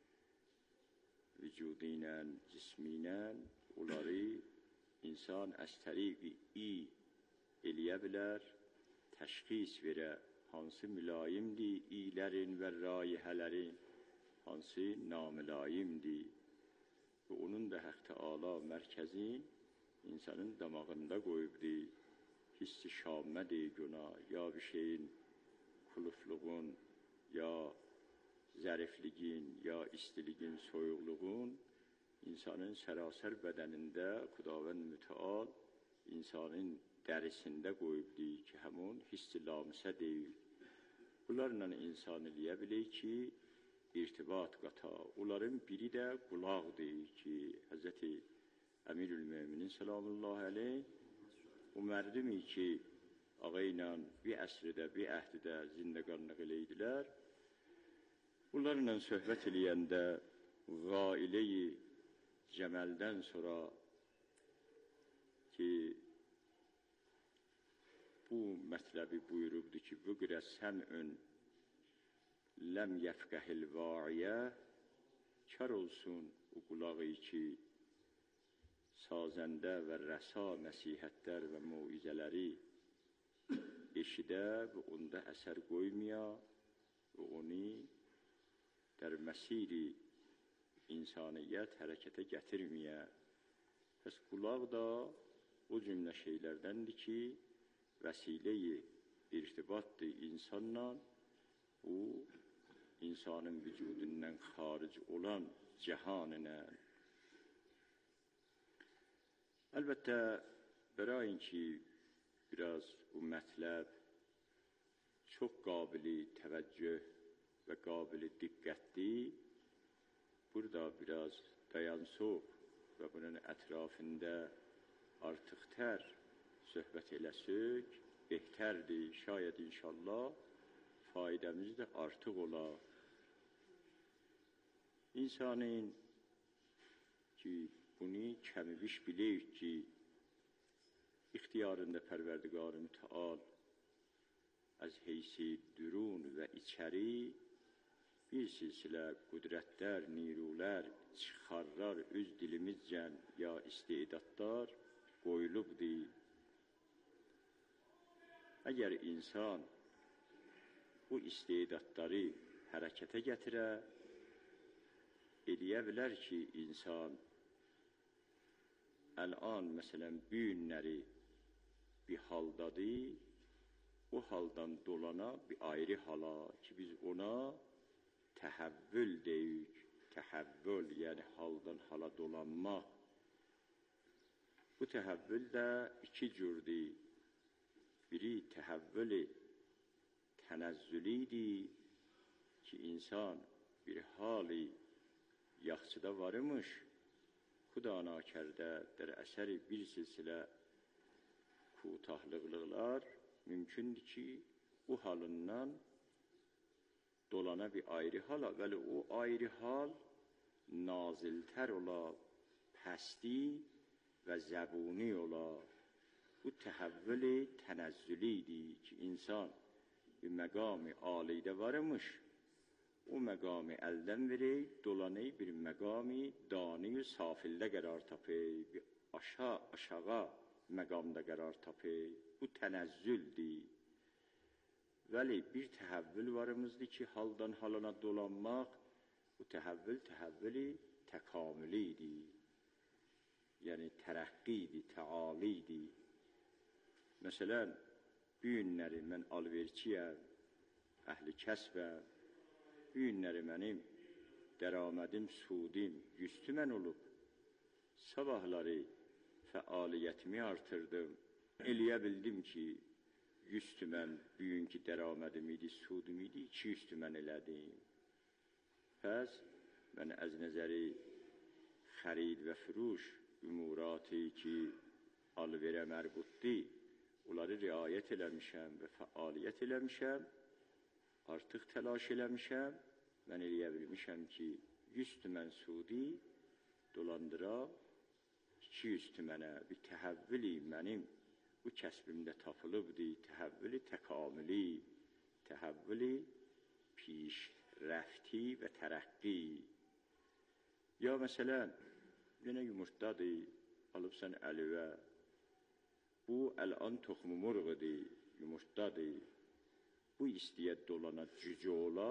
vücudu ilə, cismi ilə, onları insan əz təriqi iyi eləyə bilər, təşxis verə, hansı mülayimdir iylərin və raihələrin, hansı namülayimdir. Və onun da Haqq Teala mərkəzin insanın damağında qoyubdur. Hissi şammədir günah, ya bir şeyin kulufluğun, ya zərifliğin, ya istiliğin, soyuqluğun insanın sərasər bədənində Xudavənd mütəal insanın dərisində qoyubdur ki, həmin hissi lamisə deyil. Bunlarla insan eləyə bilir ki, irtibat qata. Onların biri də qulaqdır ki, Həzrəti Əmirül-Möminin salamullahi aleyh o mərdimi ki, ağa ilə bir əsrdə, bir əhdidə zindəqanlıq eləydilər. Bunlarla söhbət eləyəndə qailə-i cəməldən sonra ki, bu mətləbi buyurubdur ki, vüqrə səm'ün ləm yəfqəhil vaiyə, kar olsun o qulağı ki, sazəndə və rəsa nəsihətlər və muizələri eşidə və onda əsər qoymaya və onu در məsiri insaniyyət hərəkətə gətirməyə. Pəs qulaq da o cümlə şeylərdəndir ki, vəsilə-i irtibatdır insanla, bu insanın vücudundan xaric olan cihanına. Əlbəttə, bərayin ki, biraz bu mətləb çox qabili təvəccüh və qabili diqqətli, burada biraz dayansıq və bunun ətrafında artıqtər söhbət eləsək, behtərdir, şayət inşallah faydamız da artıq ola. İnsanın ki bunu kəmiviş biləyik ki, ixtiyarında Pərverdigar-ı Müteal az heysi dürun və içəri bir silsilə qüdrətlər, nirulər, çıxarlar öz dilimizcən ya istedadlar qoyulubdur. Əgər insan bu istedadları hərəkətə gətirə, eləyə bilər ki, insan əl-an, məsələn, bu günləri bir haldadır, o haldan dolana bir ayrı hala ki, biz ona təhəvvül deyik. Təhəvvül, yəni haldan hala dolanmaq. Bu təhəvvül də iki cürdür. Biri təhəvvül-i tənəzzülidir ki, insan bir hali yaxşıda varmış, Xuda nakərdə der əsəri bir silsilə kutahlıqlıqlar mümkündür ki, o halından dolana bir ayrı hala, vəli o ayrı hal naziltər ola, pəsti və zəbuni ola. Bu təhəvvül-i tənəzzülidir ki, insan bir məqam-ı alidə varmış, o məqamı əldən verək, dolanay bir məqami dani safildə qərar tapay, bir aşağı aşağı məqamda qərar tapay. Bu tənəzzüldür. Vəli bir təhəvvül varımızdır ki, haldan halana dolanmaq, bu təhəvvül təhəvvüli təkamülidir. Yəni tərəqqidir, təalidir. Məsələn, bu günləri mən alverçiyəm, əhli kəsbəm, bu günləri mənim dəramədim, sudim, yüz tümən olub. Sabahları fəaliyyətimi artırdım. Eləyə bildim ki, yüz tümən bugünkü dəramədim idi, sudum idi, iki yüz tümən elədim. Pəs, mən əz nəzəri xərid və furuş ümuratı ki, alverə mərbutdi, onları riayət eləmişəm və fəaliyyət eləmişəm, artıq təlaş eləmişəm, mən eləyə bilmişəm ki, yüz tümən sudi dolandıra iki yüz tümənə bir təhəvvüli mənim bu kəsbimdə tapılıbdır, təhəvvüli təkamüli, təhəvvüli piş rəfti və tərəqqi. Ya məsələn, yenə yumurtdadır, alıbsan əlivə, bu əl-an toxumu murğudur, yumurtdadır, bu istəyət dolana cücü ola,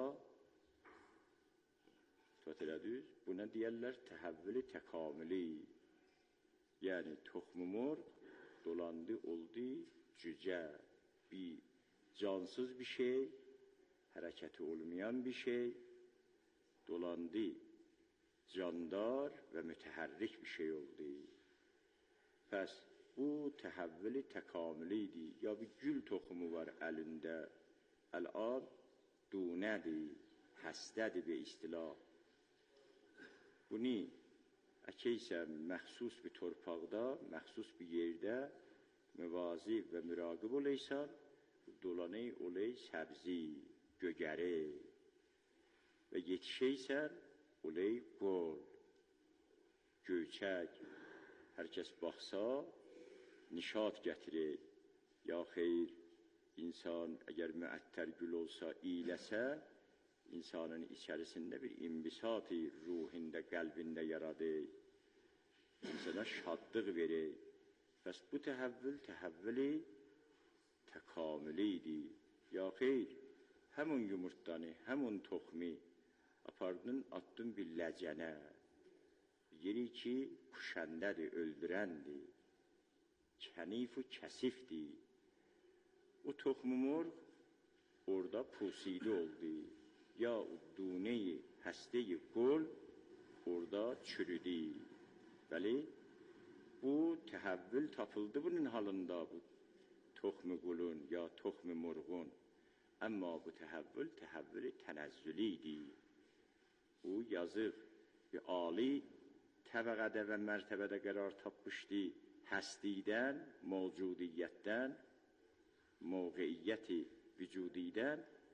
tutulədüz, buna deyərlər təhəvvüli təkamüli, yəni toxumu murğ, dolandı, oldu, cücə, bir cansız bir şey, hərəkəti olmayan bir şey, dolandı, candar və mütəhərrik bir şey oldu. Pəs, bu təhəvvüli təkamülidir. Ya bir gül toxumu var əlində, əl-an dunədir, həstədir bir istilah. Bunu əkəysən məxsus bir torpaqda, məxsus bir yerdə müvazib və müraqib oleysən, dolanı oley səbzi, gögəri və yetişəysən oley qol, göyçək, hər kəs baxsa, nişat gətirir. Ya xeyr, insan əgər müəttər gül olsa, iyiləsə, insanın içərisində bir imbisat-ı ruhində, qəlbində yaradır. İnsana şadlıq verir. Bəs bu təhəvvül, təhəvvüli təkamülidir. Ya xeyr, həmun yumurtdanı, həmun toxmi apardın, attın bir ləcənə. Yeri ki, kuşəndədir, öldürəndir. Kənif-u kəsifdir. O toxmu murğ orada pusidi oldu. Ya o duneyi, həstəyi qol orada çürüdü. Bəli, bu təhəvvül tapıldı bunun halında, bu toxmu qulun ya toxmu murğun. Amma bu təhəvvül, təhəvvüli tənəzzülidir. Bu yazıq bir ali təbəqədə və mərtəbədə qərar tapmışdı. Həstidən, mövcudiyyətdən, mövqiyyəti vücudidən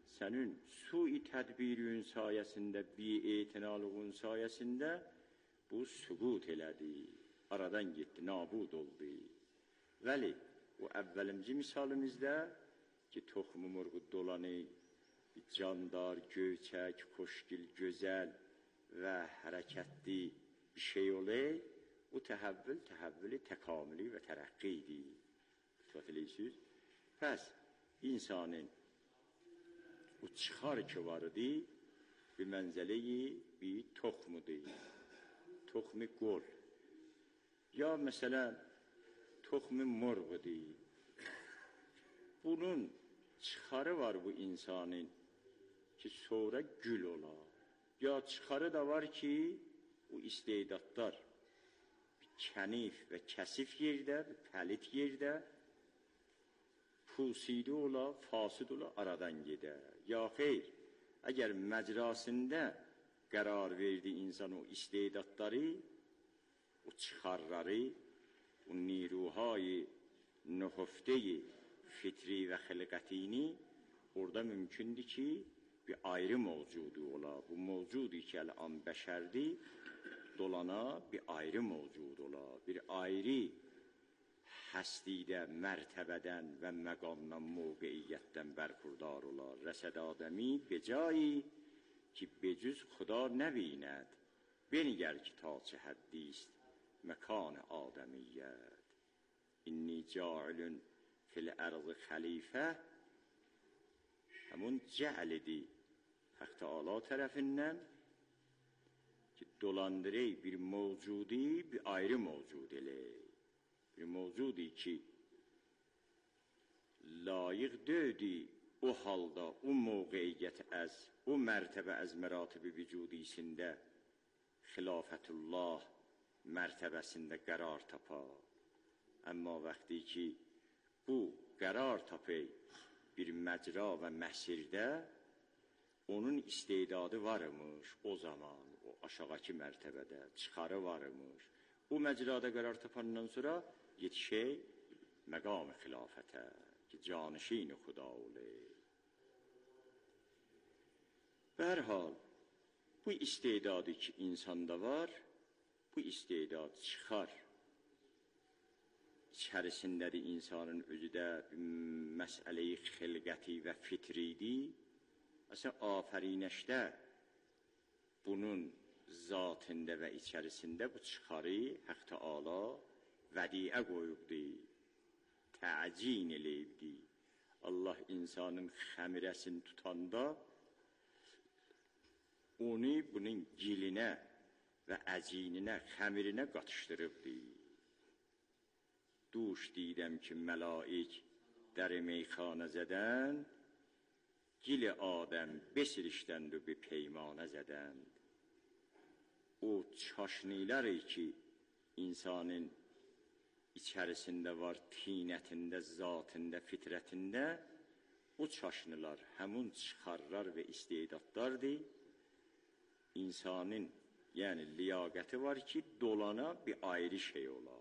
sənin sui tədbirin sayəsində, bi-etinalığın sayəsində bu süqut elədi, aradan getdi, nabud oldu. Vəli, bu əvvəlimci misalımızda ki, toxumu murğu dolanı, candar, göyçək, xoşgil, gözəl və hərəkətli bir şey olur, o təhəvvül, təhəvvülü təkamülü və tərəqqi idi. Tutabilirsiniz? Pəs, insanın o çıxar ki vardı, bir mənzəleyi, bir toxmudur. Toxmu qol. Ya məsələn, toxmu morğudur. Bunun çıxarı var bu insanın ki, sonra gül ola. Ya çıxarı da var ki, bu istedadlar kənif və kəsif yerdə, pəlit yerdə, pusidi ola, fasid ola, aradan gedə. Ya xeyr, əgər məcrasında qərar verdi insan o istedadları, o çıxarları, o niruhayı nöhöfteyi fitri və xilqətini orada mümkündür ki, bir ayrı mövcudu ola. Bu mövcudu ki, əl-an bəşərdir, dolana bir ayrı mövcud ola. Bir ayrı həsdidə, mərtəbədən və məqamdan, mövqeiyyətdən bərxurdar ola. Rəsəd adəmi becai ki, becüz xuda nəbinəd. Benigər ki, ta çə həddist, məkan adəmiyyət. İnni cailün fil-ərzi xəlifə, həmun cəlidir. Haq Teala tərəfindən ki, dolandırey bir mövcudi, bir ayrı mövcud elək. Bir mövcudi ki, layiq döydü o halda, o mövqeiyyət əz, o mərtəbə əz məratibi vücudisində xilafətullah mərtəbəsində qərar tapa. Əmma vaxtı ki, bu qərar tapay bir məcra və məsirdə, onun istedadı varmış o zaman, o aşağıki mərtəbədə, çıxarı varmış. Bu məcrada qərar tapandan sonra yetişək məqam-ı xilafətə ki, canişin-i xuda olur. Bərhal, bu istedadı ki, insanda var, bu istedad çıxar. İçərisindədir insanın özü də məsələ-i xilqəti və fitridir. Əslən, afərinəşdə bunun zatında və içərisində bu çıxarı Haq Teala vədiə qoyubdur, təcin eləyibdir. Allah insanın xəmirəsini tutanda onu bunun gilinə və əcininə, xəmirinə qatışdırıbdır. Duş deyidəm ki, məlaik dəri meyxanə zədən, gili adəm besirişdənd bir peymanə zədənd. O çaşniləri ki, insanın içərisində var, tinətində, zatında, fitrətində, o çaşnılar həmun çıxarlar və istedadlardır. İnsanın, yəni liyaqəti var ki, dolana bir ayrı şey ola.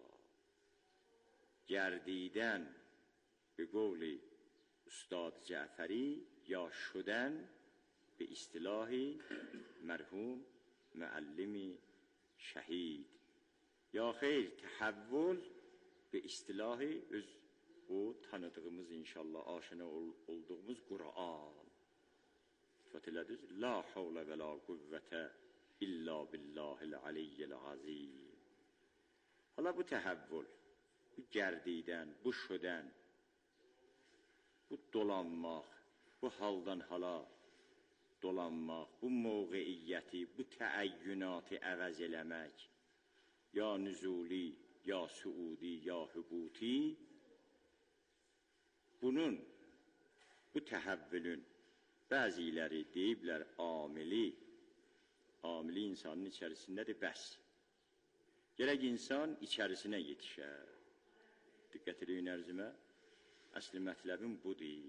Gərdidən, bir qovli Ustad Cəfəri, ya şudən, bir istilahi mərhum, müəllimi, şəhid. Ya xeyr, təhəvvül, bir istilahi öz o tanıdığımız, inşallah, aşina olduğumuz Qur'an. Fatihədiniz, la havlə və la qüvvətə illa billahil aliyyil azim. Hala bu təhəvvül, bu gərdidən, bu şudən, bu dolanmaq, bu haldan hala dolanmaq, bu mövqeiyyəti, bu təəyyünatı əvəz eləmək, ya nüzuli, ya suudi, ya hübuti, bunun, bu təhəvvülün bəziləri deyiblər amili, amili insanın içərisindədir bəs. Gərək insan içərisinə yetişər. Diqqət edin ərzimə, əsli mətləbim budur.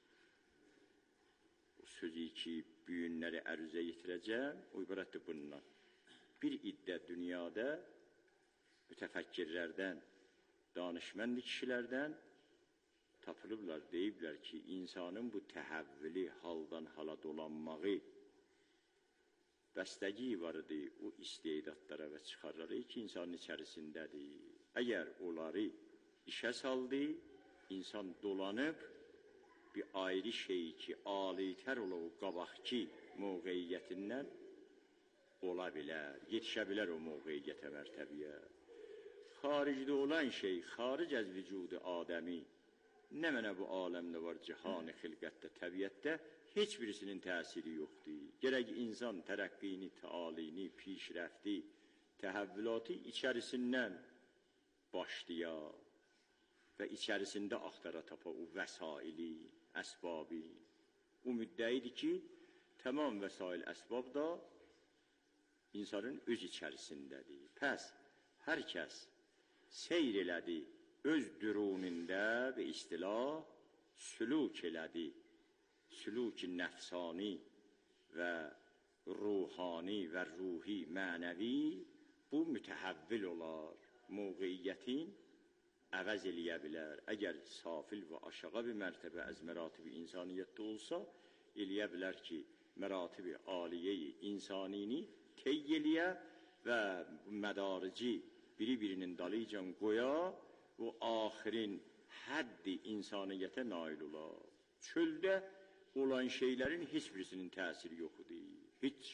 O sözü ki, büyünləri ərüzə yetirəcəm, o ibarətdir bundan. Bir iddə dünyada mütəfəkkirlərdən, danışməndi kişilərdən tapılıblar, deyiblər ki, insanın bu təhəvvüli haldan hala dolanmağı bəstəgi var idi o istedadlara və çıxarlara ki, insanın içərisindədir. Əgər onları işə saldı, insan dolanıb bir ayrı şey ki, alitər ola o qabaqki mövqeyiyyətindən ola bilər, yetişə bilər o mövqeyiyyətə, mərtəbiyə. Xaricdə olan şey, xaric əz vücudu Adəmi, nə mənə bu aləmdə var, cihan-ı xilqətdə, təbiətdə, heç birisinin təsiri yoxdur. Gərək insan tərəqqini, təalini, pişrəfti, təhəvvülatı içərisindən başlaya və içərisində axtara tapa o vəsaili, əsbabi. O müddəidir ki, tamam vəsail əsbab da insanın öz içərisindədir. Pəs, hər kəs seyr elədi, öz dürunində və istilah süluk elədi. Süluk-i nəfsani və ruhani və ruhi, mənəvi bu mütəhəvvil olar. Mövqeyiyyətin əvəz eləyə bilər. Əgər safil və aşağı bir mərtəbə əz məratibi insaniyyətdə olsa, eləyə bilər ki, məratibi aliyeyi insanini tey eləyə və mədarici biri-birinin dalıcan qoya və axirin həddi insaniyyətə nail olar. Çöldə olan şeylərin heç birisinin təsiri yoxudur. Heç.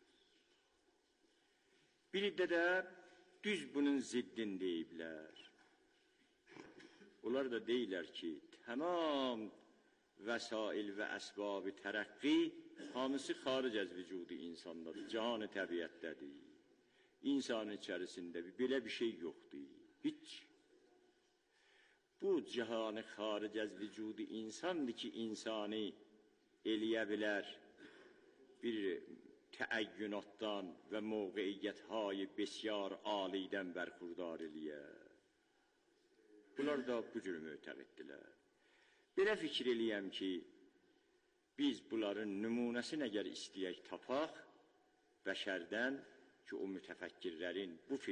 Bir də də düz bunun ziddin deyiblər. Onlar da deyirlər ki, tamam vəsail və əsbab-ı tərəqqi hamısı xaric əz vücudu insandadır, cahan-ı təbiətdədir. İnsanın içərisində belə bir şey yoxdur. Heç. Bu cahan-ı xaric əz vücudu insandır ki, insanı eləyə bilər bir təəyyünatdan və mövqeyiyyət-hay besyar alidən bərxurdar eləyə. Bunlar da bu cür mötəviddilər. Belə fikir eləyəm ki, biz bunların nümunəsini əgər istəyək tapaq, bəşərdən ki, o mütəfəkkirlərin bu